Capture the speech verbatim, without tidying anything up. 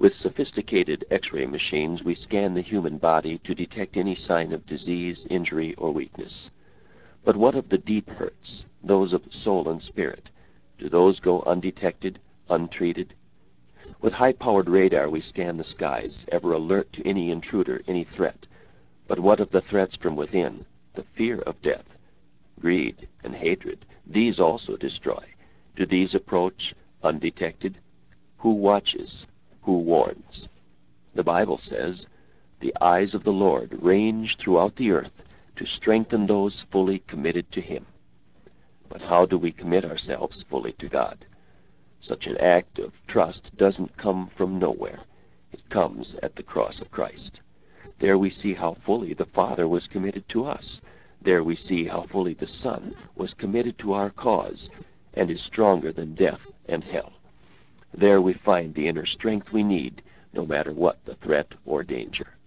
With sophisticated X-ray machines, we scan the human body to detect any sign of disease, injury, or weakness. But what of the deep hurts, those of soul and spirit? Do those go undetected, untreated? With high-powered radar, we scan the skies, ever alert to any intruder, any threat. But what of the threats from within, the fear of death, greed, and hatred? These also destroy. Do these approach undetected? Who watches? Who warns? The Bible says, "The eyes of the Lord range throughout the earth to strengthen those fully committed to Him." But how do we commit ourselves fully to God? Such an act of trust doesn't come from nowhere. It comes at the cross of Christ. There we see how fully the Father was committed to us. There we see how fully the Son was committed to our cause and is stronger than death and hell. There we find the inner strength we need, no matter what the threat or danger.